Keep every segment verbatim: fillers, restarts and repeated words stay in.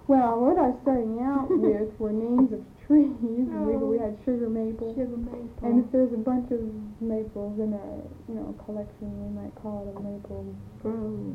Well, what I was starting out with were names of trees. And we, we had sugar maple. Sugar maple. And if there's a bunch of maples in a, you know, collection, we might call it a maple grove.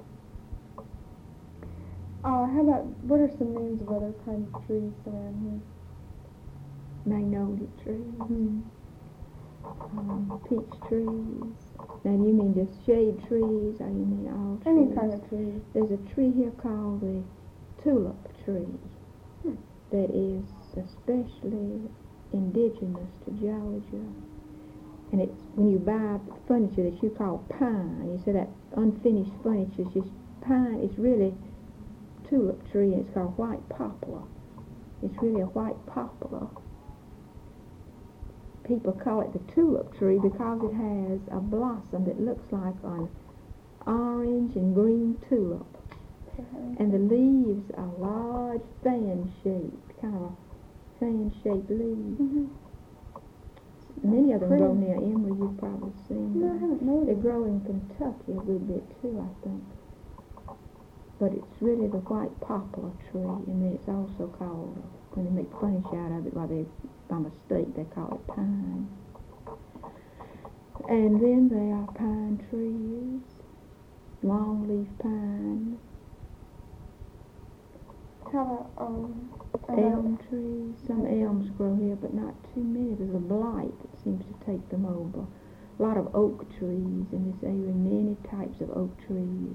Uh, how about, what are some names of other kinds of trees around here? Magnolia trees. Mm-hmm. Um, peach trees. Now, do you mean just shade trees, or you mean all trees? Any kind of tree. There's a tree here called the tulip tree Hmm. that is especially indigenous to Georgia. And it's when you buy furniture that you call pine, you say that unfinished furniture is just pine. It's really tulip tree, and it's called white poplar. It's really a white poplar. People call it the tulip tree because it has a blossom that looks like an orange and green tulip. And the leaves are large, fan-shaped, kind of a fan-shaped leaf. Mm-hmm. Many of them Pretty. grow near Emory, you've probably seen No, I them. haven't They noticed. grow in Kentucky a good bit too, I think. But it's really the white poplar tree, and then it's also called, when they make furniture out of it, well, they, by mistake, they call it pine. And then there are pine trees, longleaf pine, How about, um, about elm trees. Some elms grow here, but not too many. There's a blight that seems to take them over. A lot of oak trees in this area, many types of oak trees.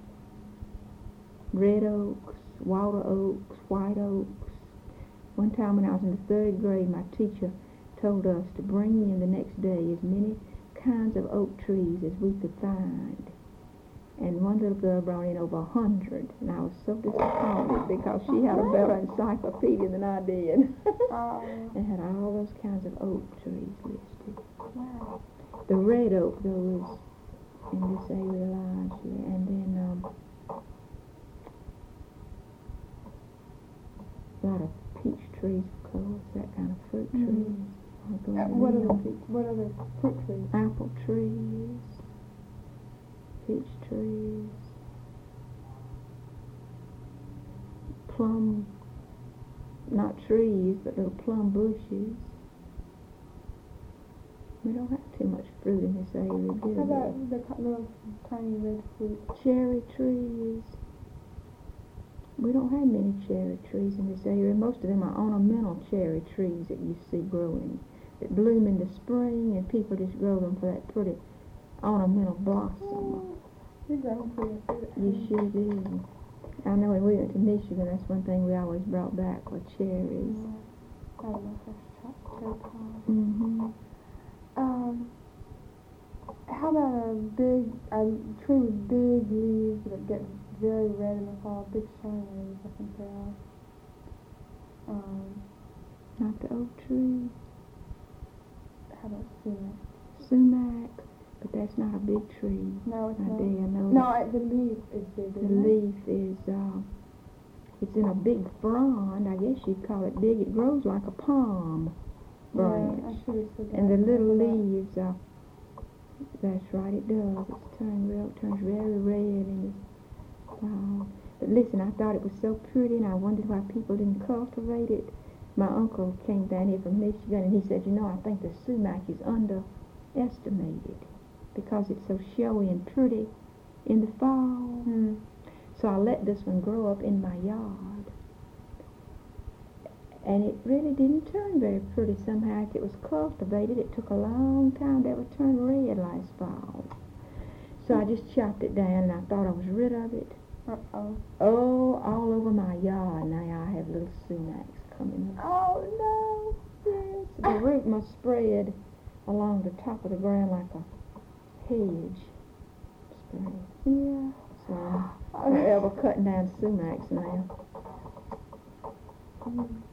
Red oaks, water oaks, white oaks. One time when I was in the third grade, my teacher told us to bring in the next day as many kinds of oak trees as we could find. And one little girl brought in over a hundred, and I was so disappointed because she had a better encyclopedia than I did. uh, It had all those kinds of oak trees listed. wow. The red oak, though, is in this area largely, and then um, a lot of peach trees, of course, that kind of fruit Mhm. trees. Uh, what other what other fruit trees? Apple trees, peach trees, plum, not trees, but little plum bushes. We don't have too much fruit in this area, do How we? about the co- little tiny red fruit? Cherry trees. We don't have many cherry trees in this area. Most of them are ornamental cherry trees that you see growing, that bloom in the spring, and people just grow them for that pretty ornamental blossom. Oh, you grow pretty fruit. You sure do. I know when we went to Michigan, that's one thing we always brought back were cherries. Yeah. I don't know if that's ch- cherry pie. Mm-hmm. Um, how about a big a tree with big leaves that get very red in the fall? Big shiny leaves, I think they are. Um, Not the oak tree, how about sumac? sumac, but that's not a big tree. No, it's I not. dare know No, I, the leaf is big. the isn't it? leaf is, uh, it's in a big frond. I guess you'd call it big. It grows like a palm branch. Yeah, I should have said that. And the little Remember that. leaves are, that's right, it does. It's turned real, turns very red and it's, wow. But listen, I thought it was so pretty and I wondered why people didn't cultivate it. My uncle came down here from Michigan and he said, you know, I think the sumac is underestimated because it's so showy and pretty in the fall. Hmm. So I let this one grow up in my yard. And it really didn't turn very pretty somehow. If it was cultivated, it took a long time to ever turn red last fall. So I just chopped it down and I thought I was rid of it. Uh-oh. Oh, all over my yard now I have little sumacs coming up. Oh, no. Yes, the root must spread along the top of the ground like a hedge spread. Yeah. So I'm forever cutting down sumacs now. Mm.